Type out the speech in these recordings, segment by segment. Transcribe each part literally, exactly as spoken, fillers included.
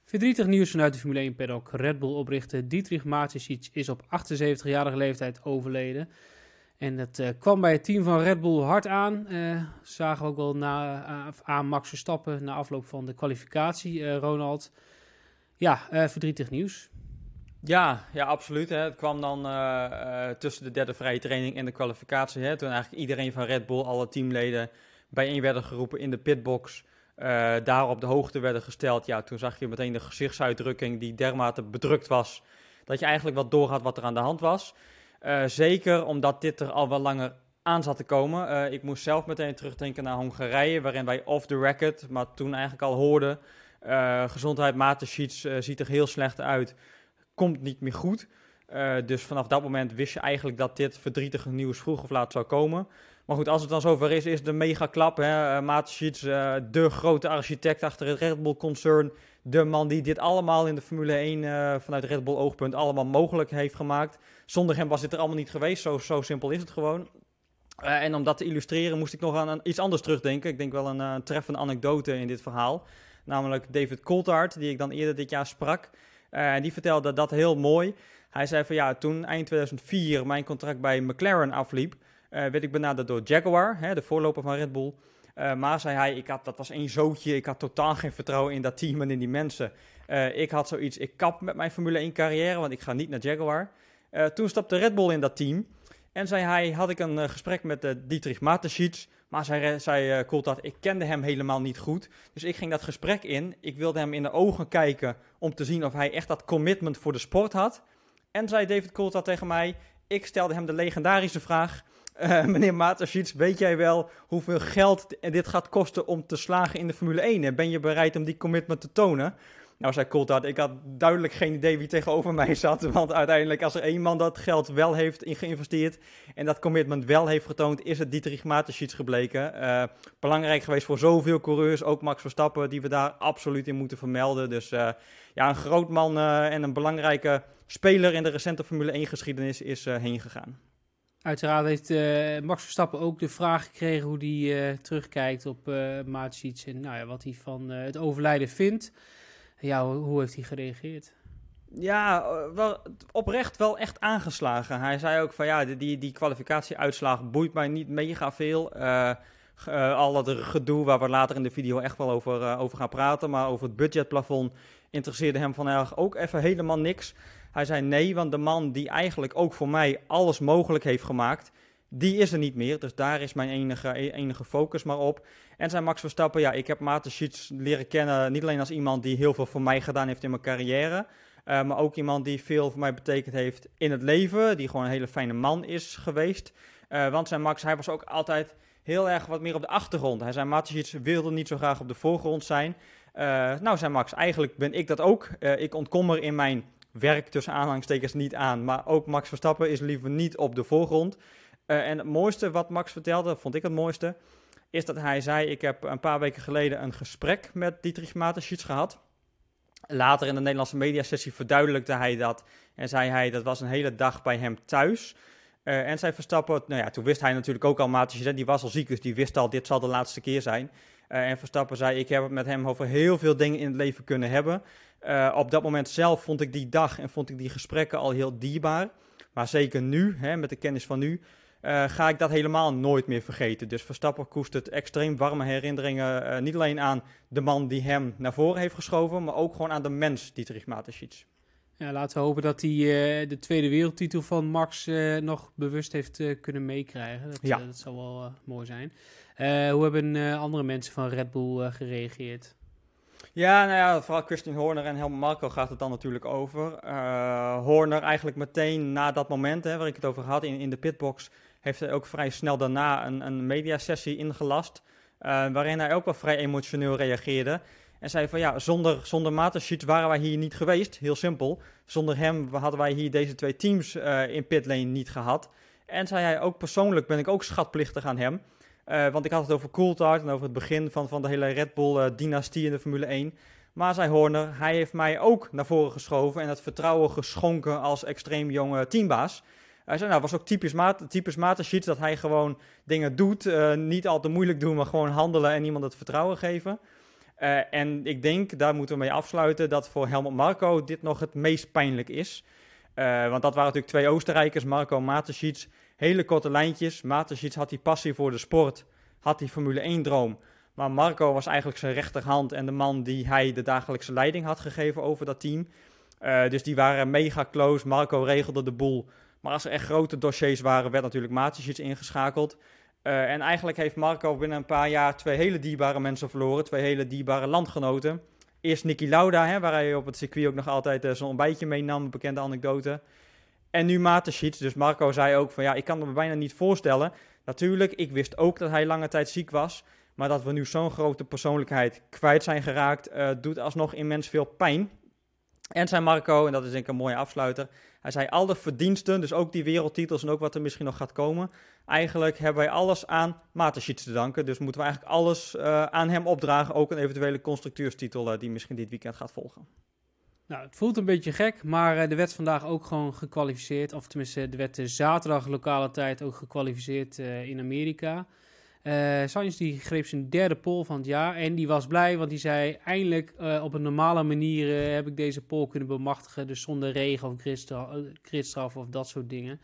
Verdrietig nieuws vanuit de Formule één paddock. Red Bull-oprichter Dietrich Mateschitz is op achtenzeventigjarige leeftijd overleden. En dat uh, kwam bij het team van Red Bull hard aan. Uh, zagen we ook wel na, uh, aan Max Verstappen na afloop van de kwalificatie, uh, Ronald. Ja, uh, verdrietig nieuws. Ja, ja, absoluut. Hè. Het kwam dan uh, uh, tussen de derde vrije training en de kwalificatie. Hè, toen eigenlijk iedereen van Red Bull, alle teamleden, bijeen werden geroepen in de pitbox. Uh, daar op de hoogte werden gesteld. Ja, toen zag je meteen de gezichtsuitdrukking die dermate bedrukt was, dat je eigenlijk wel doorhad wat er aan de hand was. Uh, zeker omdat dit er al wel langer aan zat te komen. Uh, ik moest zelf meteen terugdenken naar Hongarije, waarin wij off the record, maar toen eigenlijk al hoorden, uh, gezondheid Mateschitz uh, ziet er heel slecht uit, komt niet meer goed. Uh, dus vanaf dat moment wist je eigenlijk dat dit verdrietige nieuws vroeg of laat zou komen. Maar goed, als het dan zover is, is de mega klap. Hè? Uh, Mateschitz, uh, de grote architect achter het Red Bull-concern. De man die dit allemaal in de Formule één uh, vanuit Red Bull-oogpunt allemaal mogelijk heeft gemaakt. Zonder hem was dit er allemaal niet geweest. Zo, zo simpel is het gewoon. Uh, en om dat te illustreren moest ik nog aan een, iets anders terugdenken. Ik denk wel een, uh, een treffende anekdote in dit verhaal. Namelijk David Coulthard, die ik dan eerder dit jaar sprak. Uh, en die vertelde dat heel mooi. Hij zei van ja, toen eind tweeduizend vier mijn contract bij McLaren afliep, Uh, werd ik benaderd door Jaguar, hè, de voorloper van Red Bull. Uh, maar zei hij, ik had, dat was één zootje, ik had totaal geen vertrouwen in dat team en in die mensen. Uh, ik had zoiets, ik kap met mijn Formule één carrière, want ik ga niet naar Jaguar. Uh, toen stapte Red Bull in dat team. En zei hij, had ik een uh, gesprek met uh, Dietrich Mateschitz. Maar zei, zei uh, Coulthard, ik kende hem helemaal niet goed. Dus ik ging dat gesprek in. Ik wilde hem in de ogen kijken om te zien of hij echt dat commitment voor de sport had. En zei David Coulthard tegen mij, ik stelde hem de legendarische vraag: Uh, meneer Mateschitz, weet jij wel hoeveel geld dit gaat kosten om te slagen in de Formule één? En ben je bereid om die commitment te tonen? Nou, zei Coulthard, ik had duidelijk geen idee wie tegenover mij zat. Want uiteindelijk, als er één man dat geld wel heeft in geïnvesteerd en dat commitment wel heeft getoond, is het Dietrich Mateschitz gebleken. Uh, belangrijk geweest voor zoveel coureurs, ook Max Verstappen, die we daar absoluut in moeten vermelden. Dus uh, ja, een groot man uh, en een belangrijke speler in de recente Formule één geschiedenis is uh, heen gegaan. Uiteraard heeft uh, Max Verstappen ook de vraag gekregen hoe hij uh, terugkijkt op uh, Mateschitz en nou ja, wat hij van uh, het overlijden vindt. Ja, hoe, hoe heeft hij gereageerd? Ja, wel, oprecht wel echt aangeslagen. Hij zei ook van ja, die, die kwalificatieuitslag boeit mij niet mega veel. Uh, uh, al dat gedoe waar we later in de video echt wel over, uh, over gaan praten, maar over het budgetplafond interesseerde hem vandaag ook even helemaal niks. Hij zei nee, want de man die eigenlijk ook voor mij alles mogelijk heeft gemaakt, die is er niet meer. Dus daar is mijn enige, enige focus maar op. En zei Max Verstappen, ja, ik heb Mateschitz leren kennen, niet alleen als iemand die heel veel voor mij gedaan heeft in mijn carrière, uh, maar ook iemand die veel voor mij betekend heeft in het leven, die gewoon een hele fijne man is geweest. Uh, want zei Max, hij was ook altijd heel erg wat meer op de achtergrond. Hij zei, Mateschitz wilde niet zo graag op de voorgrond zijn. Uh, nou, zei Max, eigenlijk ben ik dat ook. Uh, ik ontkom er in mijn werk tussen aanhalingstekens niet aan, maar ook Max Verstappen is liever niet op de voorgrond. Uh, en het mooiste wat Max vertelde, vond ik het mooiste, is dat hij zei, ik heb een paar weken geleden een gesprek met Dietrich Mateschitz gehad. Later in de Nederlandse mediasessie verduidelijkte hij dat en zei hij, dat was een hele dag bij hem thuis. Uh, en zei Verstappen, nou ja, toen wist hij natuurlijk ook al, Mateschitz, die was al ziek, dus die wist al, dit zal de laatste keer zijn. Uh, en Verstappen zei, ik heb het met hem over heel veel dingen in het leven kunnen hebben. Uh, op dat moment zelf vond ik die dag en vond ik die gesprekken al heel dierbaar. Maar zeker nu, hè, met de kennis van nu, uh, ga ik dat helemaal nooit meer vergeten. Dus Verstappen koestert extreem warme herinneringen, uh, niet alleen aan de man die hem naar voren heeft geschoven, maar ook gewoon aan de mens Dietrich Mateschitz. Ja, laten we hopen dat hij uh, de tweede wereldtitel van Max uh, nog bewust heeft uh, kunnen meekrijgen. Dat, ja. uh, dat zal wel uh, mooi zijn. Uh, hoe hebben uh, andere mensen van Red Bull uh, gereageerd? Ja, nou ja, vooral Christian Horner en Helmut Marko gaat het dan natuurlijk over. Uh, Horner eigenlijk meteen na dat moment, hè, waar ik het over had, in, in de pitbox, heeft hij ook vrij snel daarna een, een mediasessie ingelast, uh, waarin hij ook wel vrij emotioneel reageerde. En zei van ja, zonder, zonder Mateschitz waren wij hier niet geweest, heel simpel. Zonder hem hadden wij hier deze twee teams uh, in pitlane niet gehad. En zei hij ook persoonlijk ben ik ook schatplichtig aan hem. Uh, want ik had het over Coulthard en over het begin van, van de hele Red Bull-dynastie uh, in de Formule één. Maar, zei Horner, hij heeft mij ook naar voren geschoven en het vertrouwen geschonken als extreem jonge teambaas. Hij zei, nou, het was ook typisch, Mate, typisch Mateschitz dat hij gewoon dingen doet. Uh, niet al te moeilijk doen, maar gewoon handelen en iemand het vertrouwen geven. Uh, en ik denk, daar moeten we mee afsluiten, dat voor Helmut Marko dit nog het meest pijnlijk is. Uh, want dat waren natuurlijk twee Oostenrijkers, Marko en Mateschitz. Hele korte lijntjes. Mateschitz had die passie voor de sport, had die Formule één droom. Maar Marko was eigenlijk zijn rechterhand en de man die hij de dagelijkse leiding had gegeven over dat team. Uh, dus die waren mega close. Marko regelde de boel. Maar als er echt grote dossiers waren, werd natuurlijk Mateschitz ingeschakeld. Uh, en eigenlijk heeft Marko binnen een paar jaar twee hele dierbare mensen verloren. Twee hele dierbare landgenoten. Eerst Niki Lauda, hè, waar hij op het circuit ook nog altijd uh, zo'n ontbijtje meenam. Een bekende anekdote. En nu Mateschitz. Dus Marko zei ook van ja, ik kan me bijna niet voorstellen. Natuurlijk, ik wist ook dat hij lange tijd ziek was. Maar dat we nu zo'n grote persoonlijkheid kwijt zijn geraakt, uh, doet alsnog immens veel pijn. En zei Marko, en dat is denk ik een mooie afsluiter, hij zei alle verdiensten, dus ook die wereldtitels en ook wat er misschien nog gaat komen, eigenlijk hebben wij alles aan Mateschitz te danken. Dus moeten we eigenlijk alles uh, aan hem opdragen, ook een eventuele constructeurstitel uh, die misschien dit weekend gaat volgen. Nou, het voelt een beetje gek, maar uh, er werd vandaag ook gewoon gekwalificeerd, of tenminste, er werd uh, zaterdag lokale tijd ook gekwalificeerd uh, in Amerika. Uh, Sainz die greep zijn derde pole van het jaar en die was blij, want die zei eindelijk uh, op een normale manier uh, heb ik deze pole kunnen bemachtigen, dus zonder regen of gridstraf, gridstraf of dat soort dingen.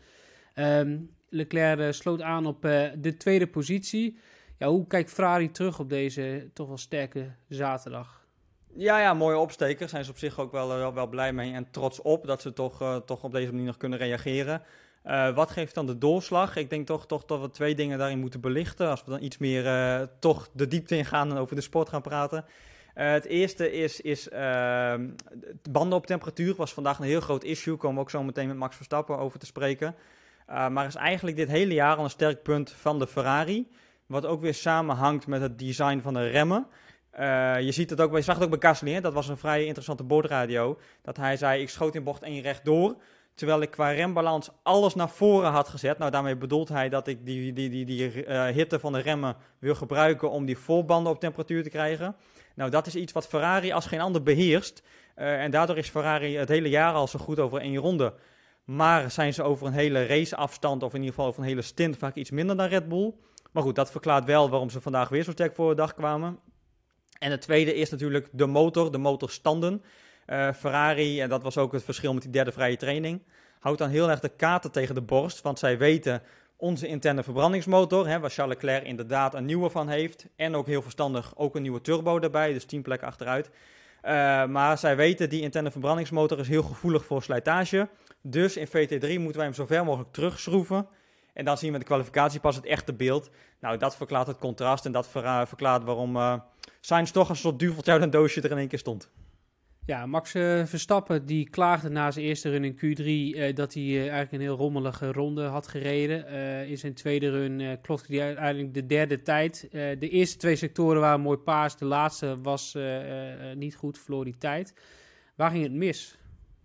Um, Leclerc uh, sloot aan op uh, de tweede positie. Ja, hoe kijkt Ferrari terug op deze toch wel sterke zaterdag? Ja, ja, mooie opsteker. Zijn ze op zich ook wel, wel, wel blij mee en trots op dat ze toch, uh, toch op deze manier nog kunnen reageren. Uh, wat geeft dan de doorslag? Ik denk toch, toch dat we twee dingen daarin moeten belichten. Als we dan iets meer uh, toch de diepte in gaan en over de sport gaan praten. Uh, het eerste is, is uh, banden op temperatuur. Was vandaag een heel groot issue. Komen we ook zo meteen met Max Verstappen over te spreken. Uh, maar is eigenlijk dit hele jaar al een sterk punt van de Ferrari. Wat ook weer samenhangt met het design van de remmen. Uh, je ziet het ook, je zag het ook bij Gasly, hè? Dat was een vrij interessante bordradio. Dat hij zei, ik schoot in bocht één rechtdoor. Terwijl ik qua rembalans alles naar voren had gezet. Nou, daarmee bedoelt hij dat ik die, die, die, die uh, hitte van de remmen wil gebruiken om die voorbanden op temperatuur te krijgen. Nou, dat is iets wat Ferrari als geen ander beheerst. Uh, en daardoor is Ferrari het hele jaar al zo goed over één ronde. Maar zijn ze over een hele raceafstand, of in ieder geval over een hele stint, vaak iets minder dan Red Bull. Maar goed, dat verklaart wel waarom ze vandaag weer zo sterk voor de dag kwamen. En het tweede is natuurlijk de motor, de motorstanden. Uh, Ferrari, en dat was ook het verschil met die derde vrije training, houdt dan heel erg de kaarten tegen de borst. Want zij weten, onze interne verbrandingsmotor, hè, waar Charles Leclerc inderdaad een nieuwe van heeft. En ook heel verstandig, ook een nieuwe turbo erbij, dus tien plekken achteruit. Uh, maar zij weten, die interne verbrandingsmotor is heel gevoelig voor slijtage. Dus in V T drie moeten wij hem zo ver mogelijk terugschroeven. En dan zien we in de kwalificatie pas het echte beeld. Nou, dat verklaart het contrast en dat ver, verklaart waarom uh, Sainz toch als een soort duveltje uit een doosje er in één keer stond. Ja, Max uh, Verstappen die klaagde na zijn eerste run in Q drie uh, dat hij uh, eigenlijk een heel rommelige ronde had gereden. Uh, in zijn tweede run uh, klopte hij uiteindelijk de derde tijd. Uh, de eerste twee sectoren waren mooi paars, de laatste was uh, uh, niet goed, verloor die tijd. Waar ging het mis?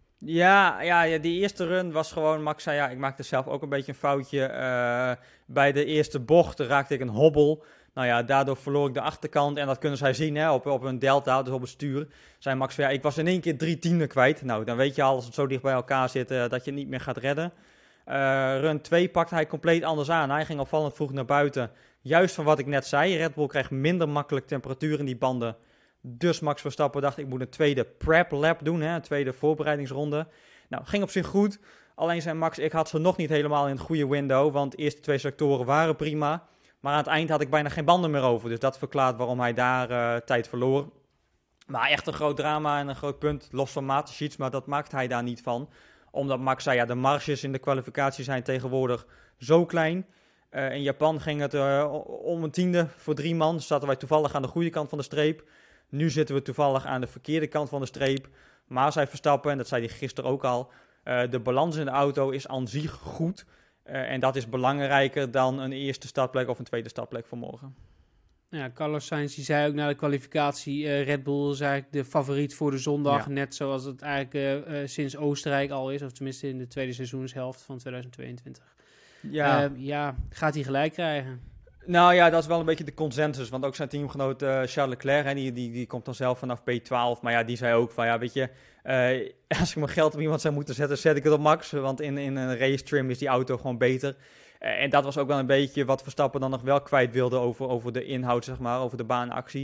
Ja, ja, ja, die eerste run was gewoon, Max zei ja, ik maakte zelf ook een beetje een foutje. Uh, bij de eerste bocht raakte ik een hobbel. Nou ja, daardoor verloor ik de achterkant en dat kunnen zij zien hè, op, op een delta, dus op het stuur. Zei Max van ja, ik was in één keer drie tienden kwijt. Nou, dan weet je al als het zo dicht bij elkaar zit uh, dat je het niet meer gaat redden. Uh, run twee pakte hij compleet anders aan. Hij ging opvallend vroeg naar buiten. Juist van wat ik net zei, Red Bull krijgt minder makkelijk temperatuur in die banden. Dus Max Verstappen dacht ik moet een tweede prep lap doen, hè, een tweede voorbereidingsronde. Nou, ging op zich goed. Alleen zei Max, ik had ze nog niet helemaal in het goede window, want de eerste twee sectoren waren prima. Maar aan het eind had ik bijna geen banden meer over. Dus dat verklaart waarom hij daar uh, tijd verloor. Maar echt een groot drama en een groot punt. Los van Mateschitz, maar dat maakt hij daar niet van. Omdat Max zei, ja, de marges in de kwalificatie zijn tegenwoordig zo klein. Uh, in Japan ging het uh, om een tiende voor drie man. Dus zaten wij toevallig aan de goede kant van de streep. Nu zitten we toevallig aan de verkeerde kant van de streep. Maar zij Verstappen, en dat zei hij gisteren ook al, uh, de balans in de auto is aan zich goed. Uh, en dat is belangrijker dan een eerste startplek of een tweede startplek voor morgen. Ja, Carlos Sainz die zei ook na de kwalificatie, uh, Red Bull is eigenlijk de favoriet voor de zondag. Ja. Net zoals het eigenlijk uh, uh, sinds Oostenrijk al is, of tenminste in de tweede seizoenshelft van tweeduizend tweeëntwintig. Ja, uh, ja gaat hij gelijk krijgen? Nou ja, dat is wel een beetje de consensus. Want ook zijn teamgenoot uh, Charles Leclerc, hè, die, die, die komt dan zelf vanaf P twaalf. Maar ja, die zei ook van, ja, weet je, uh, als ik mijn geld op iemand zou moeten zetten, zet ik het op Max. Want in, in een race trim is die auto gewoon beter. Uh, en dat was ook wel een beetje wat Verstappen dan nog wel kwijt wilde over, over de inhoud, zeg maar, over de baanactie.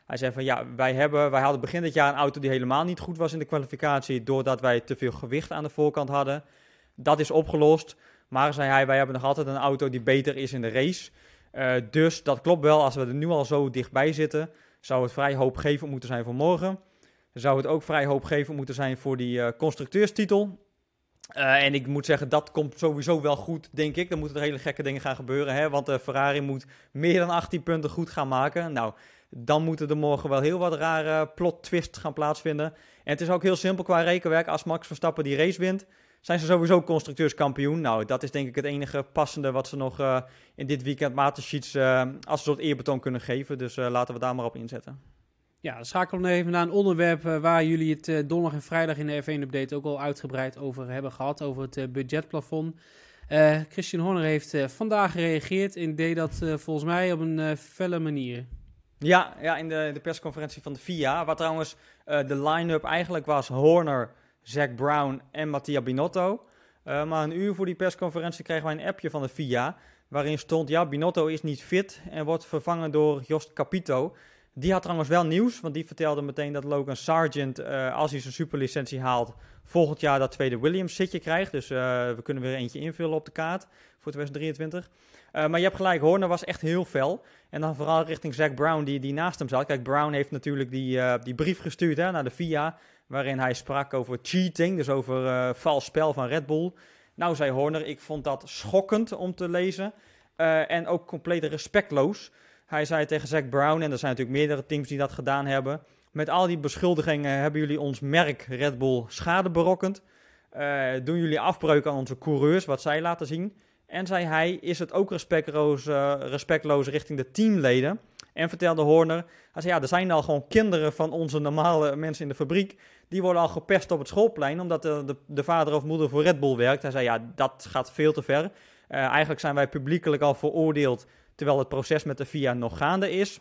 Hij zei van ja, wij, hebben, wij hadden begin dit jaar een auto die helemaal niet goed was in de kwalificatie, doordat wij te veel gewicht aan de voorkant hadden. Dat is opgelost, maar zei hij, wij hebben nog altijd een auto die beter is in de race. Uh, dus dat klopt wel, als we er nu al zo dichtbij zitten, zou het vrij hoopgevend moeten zijn voor morgen. Zou het ook vrij hoopgevend moeten zijn voor die uh, constructeurstitel. Uh, en ik moet zeggen, dat komt sowieso wel goed, denk ik. Dan moeten er hele gekke dingen gaan gebeuren, hè? Want uh, Ferrari moet meer dan achttien punten goed gaan maken. Nou, dan moeten er morgen wel heel wat rare plot twists gaan plaatsvinden. En het is ook heel simpel qua rekenwerk. Als Max Verstappen die race wint, zijn ze sowieso constructeurskampioen. Nou, dat is denk ik het enige passende wat ze nog uh, in dit weekend Matersheets uh, als een soort eerbetoon kunnen geven. Dus uh, laten we daar maar op inzetten. Ja, dan schakelen we even naar een onderwerp uh, waar jullie het uh, donderdag en vrijdag in de F één Update ook al uitgebreid over hebben gehad, over het uh, budgetplafond. Uh, Christian Horner heeft uh, vandaag gereageerd en deed dat uh, volgens mij op een uh, felle manier. Ja, ja in de, de persconferentie van de F I A, waar trouwens uh, de line-up eigenlijk was Horner, Zac Brown en Mattia Binotto. Uh, maar een uur voor die persconferentie kregen wij een appje van de F I A, waarin stond, ja, Binotto is niet fit en wordt vervangen door Jost Capito. Die had trouwens wel nieuws, want die vertelde meteen dat Logan Sargent, uh, als hij zijn superlicentie haalt, volgend jaar dat tweede Williams-zitje krijgt. Dus uh, we kunnen weer eentje invullen op de kaart voor twintig drieëntwintig. Uh, maar je hebt gelijk, Horner was echt heel fel. En dan vooral richting Zac Brown, die, die naast hem zat. Kijk, Brown heeft natuurlijk die, uh, die brief gestuurd hè, naar de F I A, waarin hij sprak over cheating, dus over uh, vals spel van Red Bull. Nou, zei Horner, ik vond dat schokkend om te lezen uh, en ook compleet respectloos. Hij zei tegen Zac Brown, en er zijn natuurlijk meerdere teams die dat gedaan hebben, met al die beschuldigingen hebben jullie ons merk Red Bull schade berokkend. Uh, doen jullie afbreuk aan onze coureurs, wat zij laten zien. En zei hij, is het ook respectloos, uh, respectloos richting de teamleden. En vertelde Horner, hij zei ja, er zijn al gewoon kinderen van onze normale mensen in de fabriek, die worden al gepest op het schoolplein, omdat de, de, de vader of moeder voor Red Bull werkt. Hij zei ja, dat gaat veel te ver. Uh, eigenlijk zijn wij publiekelijk al veroordeeld, terwijl het proces met de F I A nog gaande is.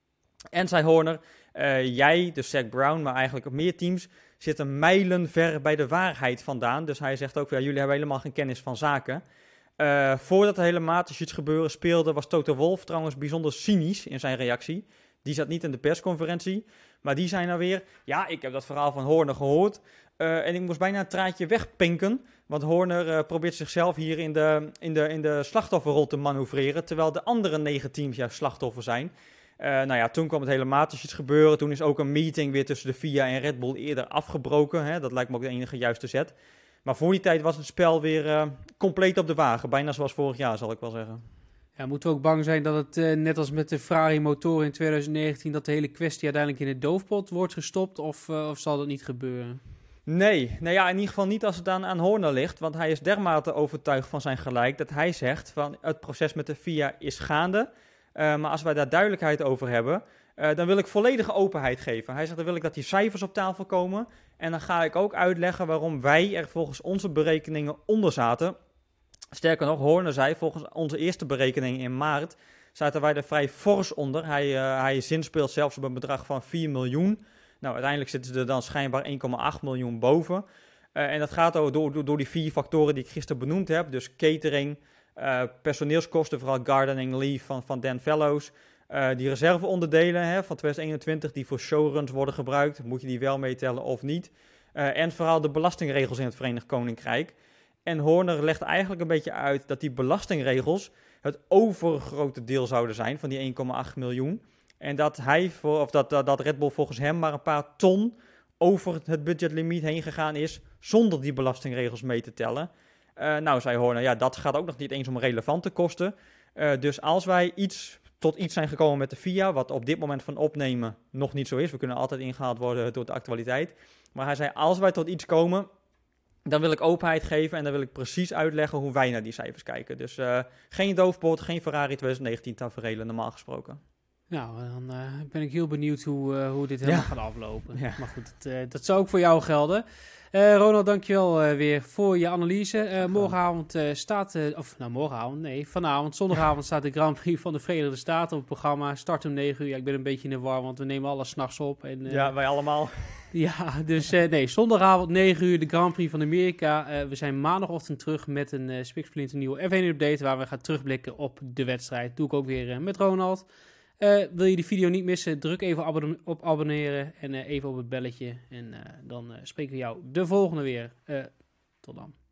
En zei Horner, uh, jij, dus Zac Brown, maar eigenlijk ook meer teams, zitten mijlenver bij de waarheid vandaan. Dus hij zegt ook, ja, jullie hebben helemaal geen kennis van zaken. Uh, voordat er hele Matersheets gebeuren speelde, was Toto Wolff trouwens bijzonder cynisch in zijn reactie. Die zat niet in de persconferentie, maar die zei nou weer, ja, ik heb dat verhaal van Horner gehoord uh, en ik moest bijna een traantje wegpinken. Want Horner uh, probeert zichzelf hier in de, in, de, in de slachtofferrol te manoeuvreren, terwijl de andere negen teams juist slachtoffer zijn. Uh, nou ja, toen kwam het hele Matersheets gebeuren. Toen is ook een meeting weer tussen de F I A en Red Bull eerder afgebroken. Hè? Dat lijkt me ook de enige juiste zet. Maar voor die tijd was het spel weer uh, compleet op de wagen. Bijna zoals vorig jaar, zal ik wel zeggen. Ja, moeten we ook bang zijn dat het, uh, net als met de Ferrari motoren in twintig negentien, dat de hele kwestie uiteindelijk in de doofpot wordt gestopt? Of, uh, of zal dat niet gebeuren? Nee, nou ja, in ieder geval niet als het aan, aan Horner ligt. Want hij is dermate overtuigd van zijn gelijk dat hij zegt van het proces met de F I A is gaande. Uh, maar als wij daar duidelijkheid over hebben, uh, dan wil ik volledige openheid geven. Hij zegt, dan wil ik dat die cijfers op tafel komen. En dan ga ik ook uitleggen waarom wij er volgens onze berekeningen onder zaten. Sterker nog, Horner zei, volgens onze eerste berekening in maart zaten wij er vrij fors onder. Hij, uh, hij zinspeelt zelfs op een bedrag van vier miljoen. Nou, uiteindelijk zitten ze er dan schijnbaar één komma acht miljoen boven. Uh, en dat gaat door, door, door die vier factoren die ik gisteren benoemd heb. Dus catering, uh, personeelskosten, vooral gardening leave van, van Dan Fellows. Uh, die reserveonderdelen hè, van twintig eenentwintig die voor showruns worden gebruikt. Moet je die wel meetellen of niet? Uh, en vooral de belastingregels in het Verenigd Koninkrijk. En Horner legt eigenlijk een beetje uit dat die belastingregels het overgrote deel zouden zijn van die één komma acht miljoen. En dat, hij voor, of dat, dat, dat Red Bull volgens hem maar een paar ton over het budgetlimiet heen gegaan is, zonder die belastingregels mee te tellen. Uh, nou, zei Horner, ja, dat gaat ook nog niet eens om relevante kosten. Uh, dus als wij iets, tot iets zijn gekomen met de F I A, wat op dit moment van opnemen nog niet zo is, we kunnen altijd ingehaald worden door de actualiteit. Maar hij zei, als wij tot iets komen, dan wil ik openheid geven en dan wil ik precies uitleggen hoe wij naar die cijfers kijken. Dus uh, geen doofpot, geen Ferrari twintig negentien taferelen, normaal gesproken. Nou, dan uh, ben ik heel benieuwd hoe, uh, hoe dit helemaal Ja. gaat aflopen. Ja. Maar goed, het, uh, dat zou ook voor jou gelden. Uh, Ronald, dankjewel uh, weer voor je analyse. Uh, morgenavond uh, staat, uh, of nou morgenavond, nee, vanavond, zondagavond staat de Grand Prix van de Verenigde Staten op het programma. Start om negen uur. Ja, ik ben een beetje in de war, want we nemen alles 's nachts op. En, uh, Ja, wij allemaal. Ja, dus uh, nee, zondagavond negen uur de Grand Prix van Amerika. Uh, we zijn maandagochtend terug met een uh, spiksplinter nieuwe F één update waar we gaan terugblikken op de wedstrijd. Doe ik ook weer uh, met Ronald. Uh, wil je die video niet missen, druk even abonne- op abonneren en uh, even op het belletje. En uh, dan uh, spreken we jou de volgende weer. Uh, tot dan.